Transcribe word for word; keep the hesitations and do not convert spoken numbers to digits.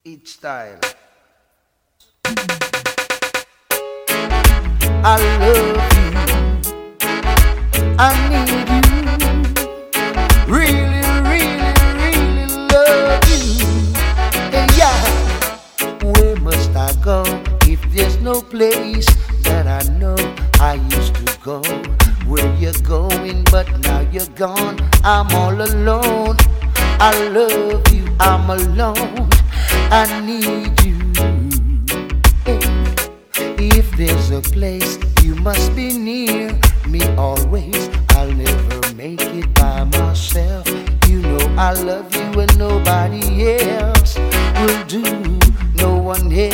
Each style. I love you. I need you. Really, really, really love you. Hey, yeah. Where must I go if there's no place that I know I used to go? Where you're going, but now you're gone. I'm all alone. I love you. I'm alone. I need you. If there's a place, you must be near me always. I'll never make it by myself. You know I love you and nobody else will do. No one else